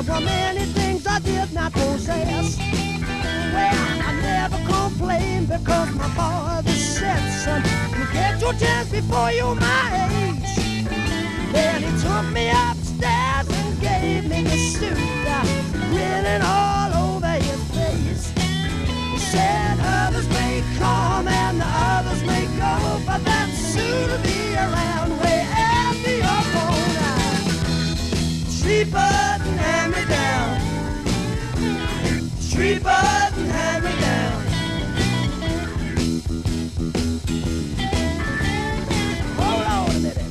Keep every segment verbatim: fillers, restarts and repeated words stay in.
were many things I did not possess. Well, I never complained because my father said, son, you get your chance before you're my age. Then he took me upstairs and gave me the suit, uh, grinning all over his face. He said others may come and the others may go, but that suit will be around way after you're gone. Street button, hand me down. Street button, hand me down. Hold on a minute.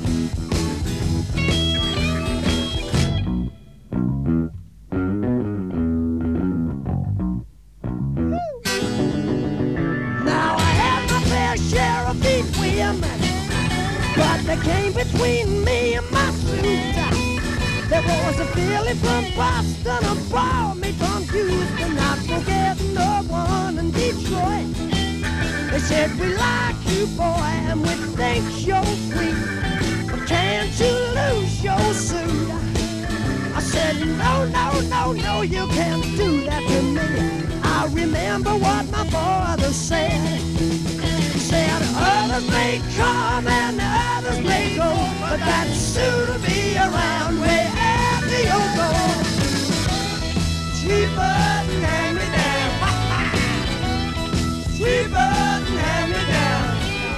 Now I had my fair share of deep women, but they came between me and my suit. There was a feeling from Boston, a ball me from Houston, not forgetting the one in Detroit. They said, we like you, boy, and we think you're sweet, but can't you lose your suit? I said, no, no, no, no, you can't do that to me. I remember what my father said. He said, others may come and others may go, but that suit will be around way after you're gone. Street button, hand me down. Street button, hand me down.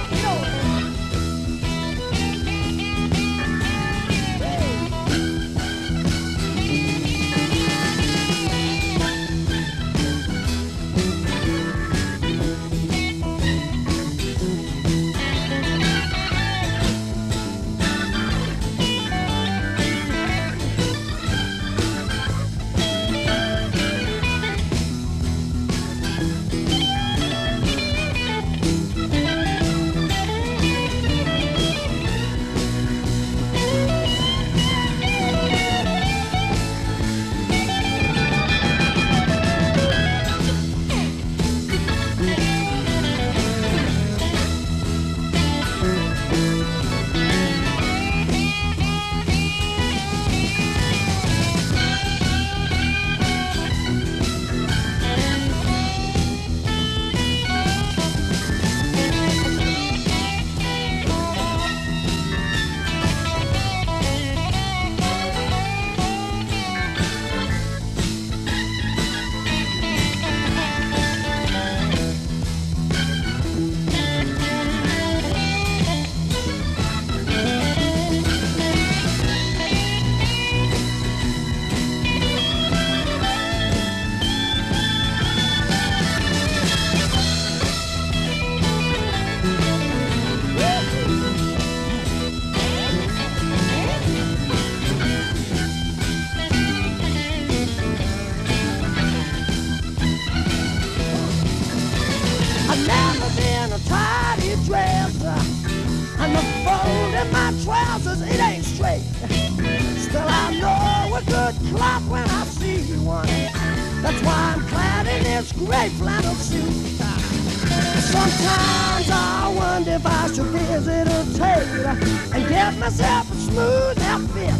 Sometimes I wonder if I should visit a tailor and get myself a smooth outfit.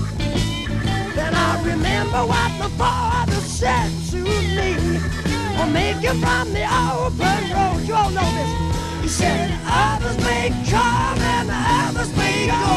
Then I remember what my father said to me on making from the open road. You all know this. He said, others may come and others may go,